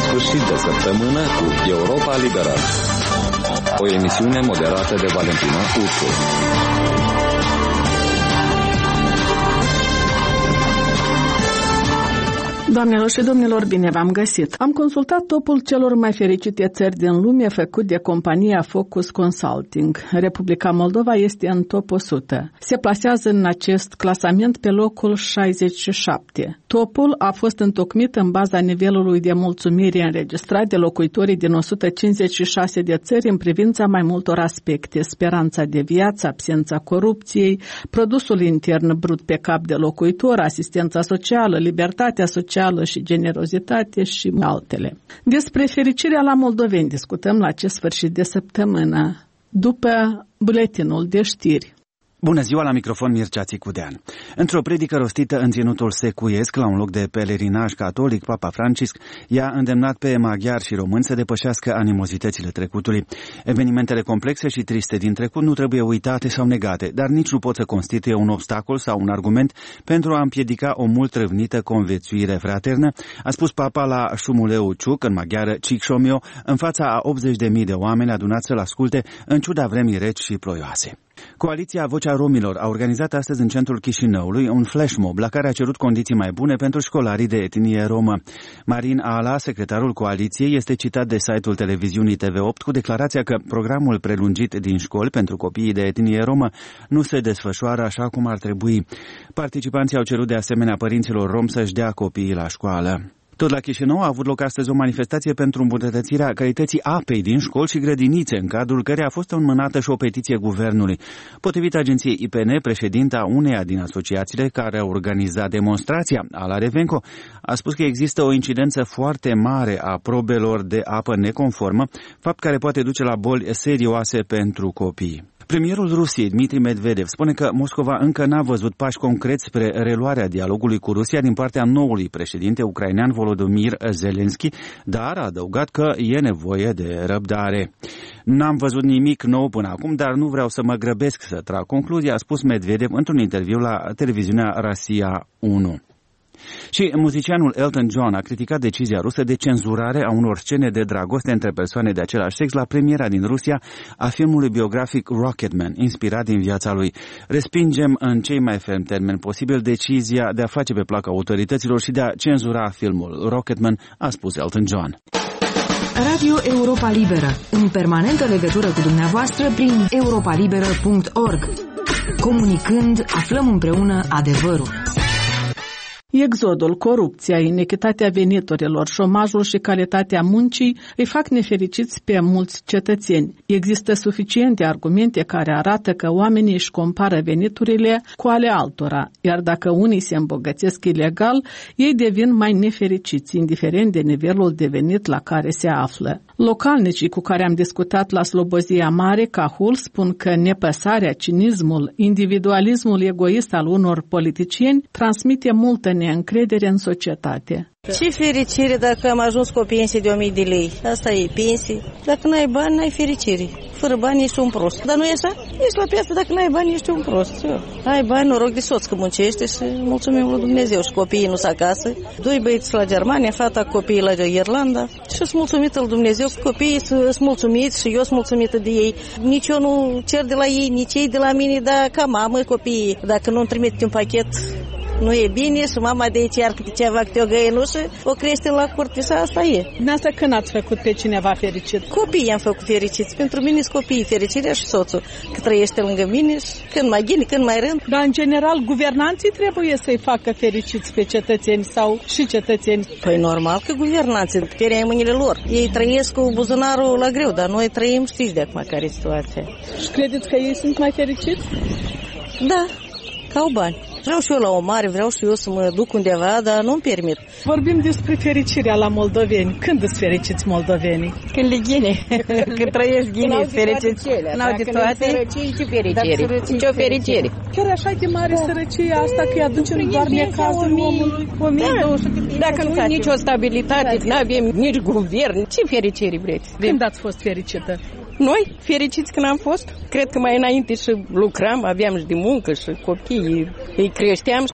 sfârșit de săptămână cu Europa Liberă. O emisiune moderată de Valentina Ursu. Doamnelor și domnilor, bine v-am găsit! Am consultat topul celor mai fericite țări din lume făcut de compania Focus Consulting. Republica Moldova este în top 100. Se plasează în acest clasament pe locul 67. Topul a fost întocmit în baza nivelului de mulțumire înregistrat de locuitorii din 156 de țări în privința mai multor aspecte: speranța de viață, absența corupției, produsul intern brut pe cap de locuitor, asistența socială, libertatea socială și generozitate și altele. Despre fericirea la moldoveni discutăm la acest sfârșit de săptămână, după buletinul de știri. Bună ziua, la microfon Mircea Țicudean. Într-o predică rostită în ținutul secuiesc, la un loc de pelerinaj catolic, Papa Francisc i-a îndemnat pe maghiari și români să depășească animozitățile trecutului. Evenimentele complexe și triste din trecut nu trebuie uitate sau negate, dar nici nu pot să constituie un obstacol sau un argument pentru a împiedica o mult răvnită conviețuire fraternă, a spus Papa la Șumuleu Ciuc, în maghiară Cicșomio, în fața a 80.000 de oameni adunați să-l asculte, în ciuda vremii reci și ploioase. Coaliția Vocea Romilor a organizat astăzi în centrul Chișinăului un flash mob la care a cerut condiții mai bune pentru școlarii de etnie romă. Marin Ala, secretarul coaliției, este citat de site-ul televiziunii TV8 cu declarația că programul prelungit din școli pentru copiii de etnie romă nu se desfășoară așa cum ar trebui. Participanții au cerut de asemenea părinților rom să-și dea copiii la școală. Tot la Chișinău a avut loc astăzi o manifestație pentru îmbunătățirea calității apei din școli și grădinițe, în cadrul căreia a fost înmânată și o petiție guvernului. Potrivit agenției IPN, președinta uneia din asociațiile care a organizat demonstrația, Ala Revenco, a spus că există o incidență foarte mare a probelor de apă neconformă, fapt care poate duce la boli serioase pentru copii. Premierul Rusiei, Dmitri Medvedev, spune că Moscova încă n-a văzut pași concreți spre reluarea dialogului cu Rusia din partea noului președinte ucrainean Volodymyr Zelensky, dar a adăugat că e nevoie de răbdare. N-am văzut nimic nou până acum, dar nu vreau să mă grăbesc să trag concluzia, a spus Medvedev într-un interviu la televiziunea Russia 1. Și muzicianul Elton John a criticat decizia rusă de cenzurare a unor scene de dragoste între persoane de același sex la premiera din Rusia a filmului biografic Rocketman, inspirat din viața lui. Respingem în cei mai fermi termeni posibil decizia de a face pe plac autorităților și de a cenzura filmul Rocketman, a spus Elton John. Radio Europa Liberă, în permanentă legătură cu dumneavoastră prin europalibera.org. Comunicând, aflăm împreună adevărul. Exodul, corupția, inechitatea veniturilor, șomajul și calitatea muncii îi fac nefericiți pe mulți cetățeni. Există suficiente argumente care arată că oamenii își compară veniturile cu ale altora, iar dacă unii se îmbogățesc ilegal, ei devin mai nefericiți, indiferent de nivelul de venit la care se află. Localnicii cu care am discutat la Slobozia Mare, Cahul, spun că nepăsarea, cinismul, individualismul egoist al unor politicieni transmite multă neîncredere în societate. Ce fericire dacă am ajuns cu o pensie de 1000 de lei. Asta e pensie. Dacă n-ai bani, n-ai fericire. Fără bani ești un prost. Dar nu e așa? Ești la piață, dacă n-ai bani, ești un prost. Ai bani, noroc de soț că muncește și mulțumim lui Dumnezeu. Și copiii nu s acasă. 2 băieți la Germania, fata copiii la Irlanda. Și sunt mulțumită lui Dumnezeu. Copiii sunt mulțumiți și eu sunt mulțumită de ei. Nici eu nu cer de la ei, nici ei de la mine, dar ca mamă copiii. Dacă nu-mi trimite un pachet, nu e bine și mama de aici iar câte ceva, câte o găinușă, o crește la curte și asta e. Din asta când ați făcut pe cineva fericit? Copiii am făcut fericiți. Pentru mine sunt copiii fericirea și soțul, că trăiește lângă mine și când mai ghine, când mai rând. Dar în general guvernanții trebuie să-i facă fericiți pe cetățeni sau și cetățeni? Păi normal că guvernanții, puterea e în mâinile lor. Ei trăiesc cu buzunarul la greu, dar noi trăim, știți de acum care e situația. Și credeți că ei sunt mai fericiți? Da, că au bani. Vreau și eu la o mare, vreau și eu să mă duc undeva, dar nu-mi permit. Vorbim despre fericirea la moldoveni. Când sunt fericiți moldovenii? Când le ghine. Când trăiesc ghine, fericiți. N-au de toate. Ce fericire? Ce fericire? Chiar așa de mare sărăcie asta că îi aducem doar necazul omului. 1200. Dacă nu nicio stabilitate, nu avem nici guvern, ce fericire vreți? Când ați fost fericită? Noi, fericiți când am fost, cred că mai înainte și lucram, aveam și de muncă și copiii îi creșteam.